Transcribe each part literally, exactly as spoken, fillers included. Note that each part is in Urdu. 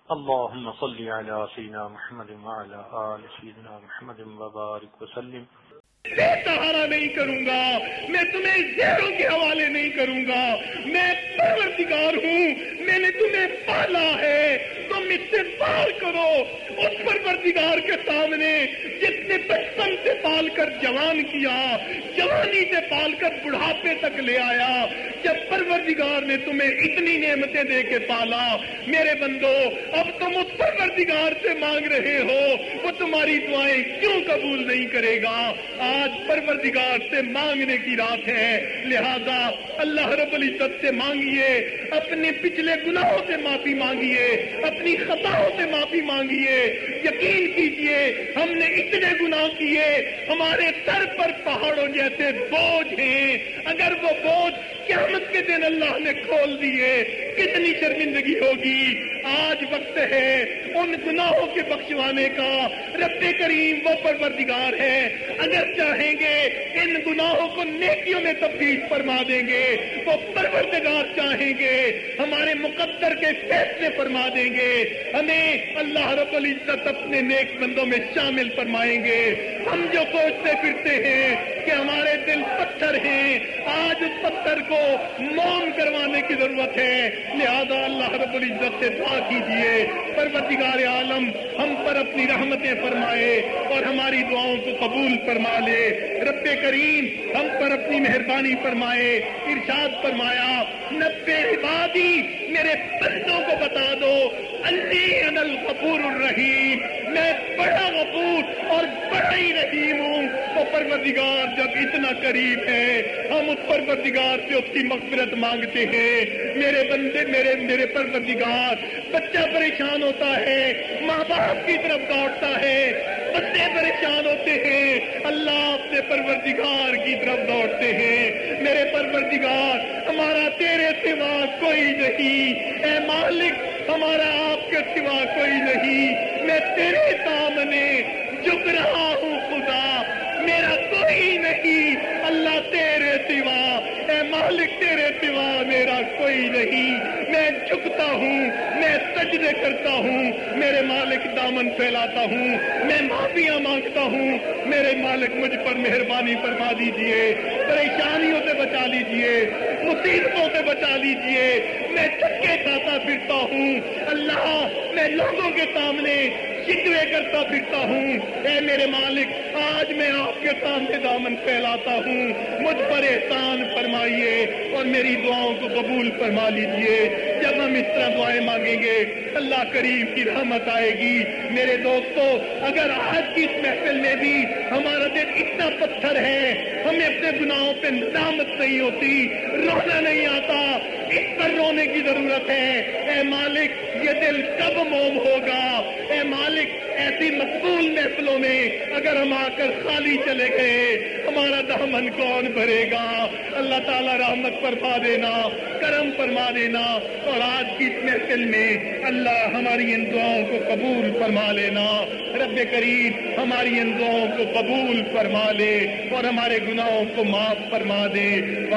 اللهم صل على سيدنا محمد وعلى آل سيدنا محمد وبارك وسلم. بے سہارا نہیں کروں گا، میں تمہیں زہروں کے حوالے نہیں کروں گا، میں پروردگار ہوں، میں نے تمہیں پالا ہے، تم استغفار کرو اس پروردگار کے سامنے جس نے بچپن سے پال کر جوان کیا، جوانی سے پال کر بڑھاپے تک لے آیا. جب پروردگار نے تمہیں اتنی نعمتیں دے کے پالا، میرے بندو اب تم اس پروردگار سے مانگ رہے ہو، وہ تمہاری دعائیں کیوں قبول نہیں کرے گا؟ آج پروردگار سے مانگنے کی رات ہے، لہذا اللہ رب العزت سے مانگیے، اپنے پچھلے گناہوں سے معافی مانگیے، اپنی خطاؤں سے معافی مانگیے. یقین کیجیے ہم نے اتنے گناہ کیے، ہمارے سر پر پہاڑوں جیسے بوجھ ہیں، اگر وہ بوجھ قیامت کے دن اللہ نے کھول دیے کتنی شرمندگی ہوگی. آج وقت ہے ان گناہوں کے بخشوانے کا. رب کریم وہ پروردگار ہے، اگر چاہیں گے ان گناہوں کو نیکیوں میں تبدیل فرما دیں گے. وہ پروردگار چاہیں گے ہمارے مقدر کے فیصلے فرما دیں گے، ہمیں اللہ رب العزت اپنے نیک بندوں میں شامل فرمائیں گے. ہم جو سوچتے پھرتے ہیں کہ ہمارے دل پتھر ہیں، آج اس پتھر کو موم کروانے کی ضرورت ہے. لہذا اللہ رب العزت سے دعا کیجیے، پروردگار عالم ہم پر اپنی رحمتیں فرمائے اور ہماری دعاؤں کو قبول فرما لے. رب کریم ہم پر اپنی مہربانی فرمائے. ارشاد فرمایا، نبے عبادی، میرے بندوں کو بتا دو، انی انا الغفور الرحیم، میں بڑا غفور اور بڑا ہی رحیم ہوں. وہ پروردگار جب اتنا قریب ہے، ہم اس پروردگار سے اس کی مغفرت مانگتے ہیں. میرے بندے، میرے میرے پروردگار، بچہ پریشان ہوتا ہے، ماں باپ کی طرف دوڑتا ہے، بچے پریشان ہوتے ہیں، اللہ اپنے پروردگار کی طرف دوڑتے ہیں. میرے پروردگار، ہمارا تیرے سوا کوئی نہیں، اے مالک ہمارا آپ کے سوا کوئی نہیں. میں تیرے سامنے جھک رہا ہوں خدا، میرا کوئی نہیں اللہ تیرے سوا، اے مالک تیرے سوا میرا کوئی نہیں. میں جھکتا ہوں، میں سجدے کرتا ہوں، میرے مالک دامن پھیلاتا ہوں، میں معافیاں مانگتا ہوں. میرے مالک مجھ پر مہربانی فرما دیجئے، پریشانیوں سے بچا لیجئے، مصیبتوں سے بچا لیجئے. میں چکے کھاتا پھرتا ہوں، اللہ میں لوگوں کے سامنے شکوے کرتا پھرتا ہوں. اے میرے مالک، آج میں آپ کے سامنے دامن پھیلاتا ہوں، مجھ پر احسان فرمائیے اور میری دعاؤں کو قبول فرما لیجیے. جب ہم اس طرح دعائیں مانگیں گے اللہ کریم کی رحمت آئے گی. میرے دوستو، اگر آج کی اس محفل میں بھی ہمارا دل اتنا پتھر ہے، ہمیں اپنے گناہوں پہ ندامت نہیں ہوتی، رونا نہیں آتا، اس پر رونے کی ضرورت ہے. اے مالک، یہ دل کب موم ہوگا؟ اے مالک، ایسی مقبول محفلوں میں اگر ہم آ کر خالی چلے گئے، ہمارا دامن کون بھرے گا؟ اللہ تعالیٰ رحمت فرما دینا، کرم فرما دینا. اور آج کی اس محفل میں اللہ ہماری ان دعاؤں کو قبول فرما لینا. رب کریم ہماری ان دعاؤں کو قبول فرما لے اور ہمارے گناہوں کو معاف فرما دے.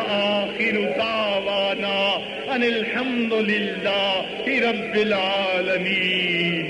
وآخر دعوانا ان الحمد للہ رب العالمین.